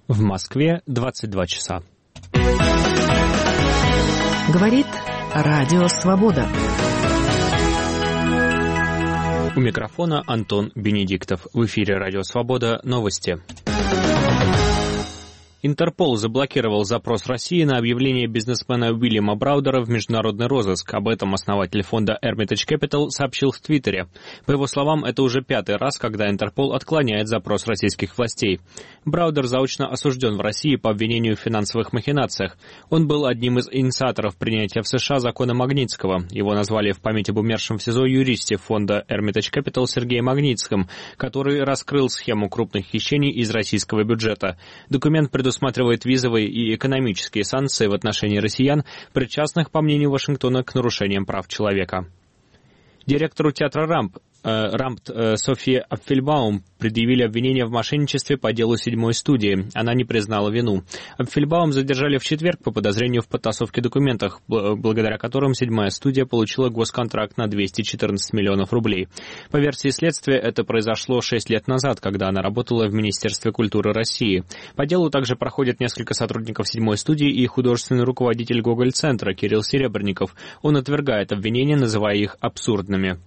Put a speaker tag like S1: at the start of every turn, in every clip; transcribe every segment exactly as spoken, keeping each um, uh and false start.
S1: В Москве двадцать два часа.
S2: Говорит Радио Свобода.
S1: У микрофона Антон Бенедиктов. В эфире Радио Свобода. Новости. Интерпол заблокировал запрос России на объявление бизнесмена Уильяма Браудера в международный розыск. Об этом основатель фонда Hermitage Capital сообщил в Твиттере. По его словам, это уже пятый раз, когда Интерпол отклоняет запрос российских властей. Браудер заочно осужден в России по обвинению в финансовых махинациях. Он был одним из инициаторов принятия в США закона Магнитского. Его назвали в память об умершем в СИЗО юристе фонда Hermitage Capital Сергее Магнитском, который раскрыл схему крупных хищений из российского бюджета. Документ предусматривает усматривает визовые и экономические санкции в отношении россиян, причастных, по мнению Вашингтона, к нарушениям прав человека. Директору театра «Рамп» Рампт Софье Апфельбаум предъявили обвинение в мошенничестве по делу седьмой студии. Она не признала вину. Апфельбаум задержали в четверг по подозрению в подтасовке документов, благодаря которым седьмая студия получила госконтракт на двести четырнадцать миллионов рублей. По версии следствия, это произошло шесть лет назад, когда она работала в Министерстве культуры России. По делу также проходят несколько сотрудников седьмой студии и художественный руководитель Гоголь-центра Кирилл Серебренников. Он отвергает обвинения, называя их абсурдными.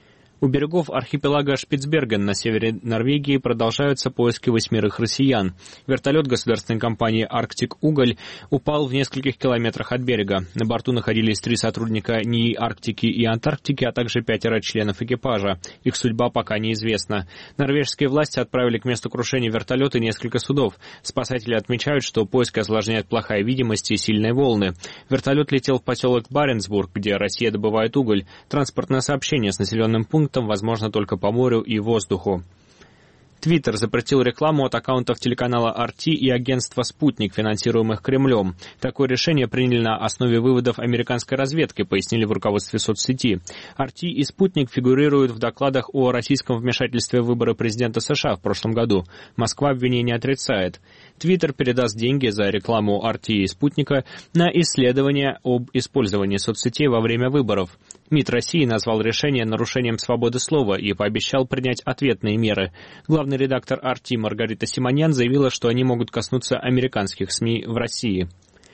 S1: У берегов архипелага Шпицберген на севере Норвегии продолжаются поиски восьмерых россиян. Вертолет государственной компании «Арктик Уголь» упал в нескольких километрах от берега. На борту находились три сотрудника НИИ Арктики и Антарктики, а также пятеро членов экипажа. Их судьба пока неизвестна. Норвежские власти отправили к месту крушения вертолета несколько судов. Спасатели отмечают, что поиск осложняет плохая видимость и сильные волны. Вертолет летел в поселок Баренцбург, где Россия добывает уголь. Транспортное сообщение с населенным пунктом возможно только по морю и воздуху. Твиттер запретил рекламу от аккаунтов телеканала ар ти и агентства «Спутник», финансируемых Кремлем. Такое решение приняли на основе выводов американской разведки, пояснили в руководстве соцсети. ар ти и «Спутник» фигурируют в докладах о российском вмешательстве в выборы президента США в прошлом году. Москва обвинение отрицает. Твиттер передаст деньги за рекламу ар ти и «Спутника» на исследования об использовании соцсетей во время выборов. МИД России назвал решение нарушением свободы слова и пообещал принять ответные меры. Главный редактор ар ти Маргарита Симоньян заявила, что они могут коснуться американских СМИ в России.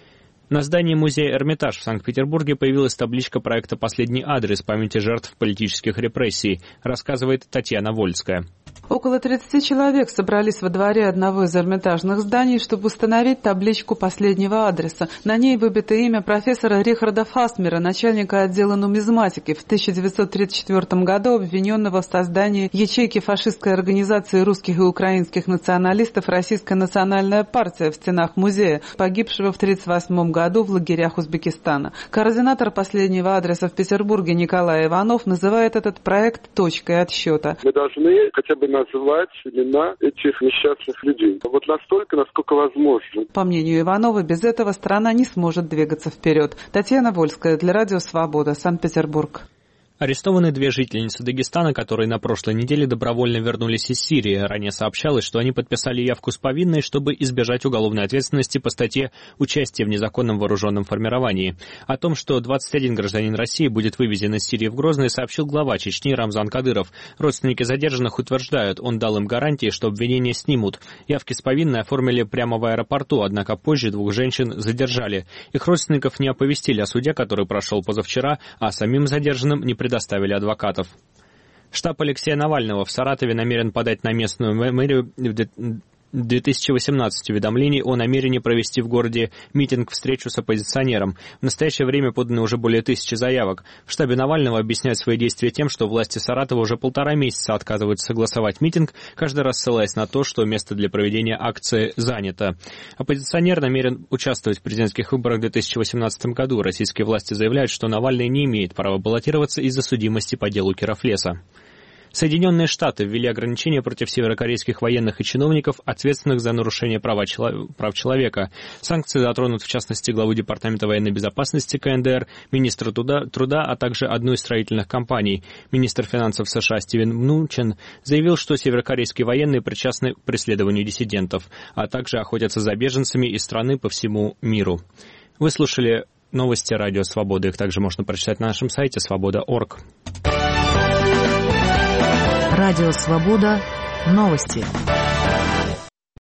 S1: На здании музея «Эрмитаж» в Санкт-Петербурге появилась табличка проекта «Последний адрес» памяти жертв политических репрессий, рассказывает Татьяна Вольская.
S3: Около тридцати человек собрались во дворе одного из эрмитажных зданий, чтобы установить табличку последнего адреса. На ней выбито имя профессора Рихарда Фастмера, начальника отдела нумизматики, в тысяча девятьсот тридцать четвёртом году обвиненного в создании ячейки фашистской организации русских и украинских националистов «Российская национальная партия» в стенах музея, погибшего в тридцать восьмом году в лагерях Узбекистана. Координатор последнего адреса в Петербурге Николай Иванов называет этот проект точкой отсчета.
S4: Мы должны хотя бы назвать имена этих несчастных людей. Вот настолько, насколько возможно.
S3: По мнению Иванова, без этого страна не сможет двигаться вперед. Татьяна Вольская для Радио Свобода, Санкт-Петербург.
S1: Арестованы две жительницы Дагестана, которые на прошлой неделе добровольно вернулись из Сирии. Ранее сообщалось, что они подписали явку с повинной, чтобы избежать уголовной ответственности по статье «Участие в незаконном вооруженном формировании». О том, что двадцать один гражданин России будет вывезен из Сирии в Грозный, сообщил глава Чечни Рамзан Кадыров. Родственники задержанных утверждают, он дал им гарантии, что обвинения снимут. Явки с повинной оформили прямо в аэропорту, однако позже двух женщин задержали. Их родственников не оповестили о суде, который прошел позавчера, а самим задержанным не предоставили адвокатов. Штаб Алексея Навального в Саратове намерен подать на местную мэрию две тысячи восемнадцать уведомлений о намерении провести в городе митинг-встречу с оппозиционером. В настоящее время поданы уже более тысячи заявок. В штабе Навального объясняют свои действия тем, что власти Саратова уже полтора месяца отказываются согласовать митинг, каждый раз ссылаясь на то, что место для проведения акции занято. Оппозиционер намерен участвовать в президентских выборах в две тысячи восемнадцатом году. Российские власти заявляют, что Навальный не имеет права баллотироваться из-за судимости по делу Кирофлеса. Соединенные Штаты ввели ограничения против северокорейских военных и чиновников, ответственных за нарушение прав человека. Санкции затронут, в частности, главу Департамента военной безопасности ка эн дэ эр, министра труда, труда, а также одну из строительных компаний. Министр финансов США Стивен Мнучен заявил, что северокорейские военные причастны к преследованию диссидентов, а также охотятся за беженцами из страны по всему миру. Вы слушали новости Радио Свобода. Их также можно прочитать на нашем сайте свобода точка орг.
S2: Радио Свобода. Новости.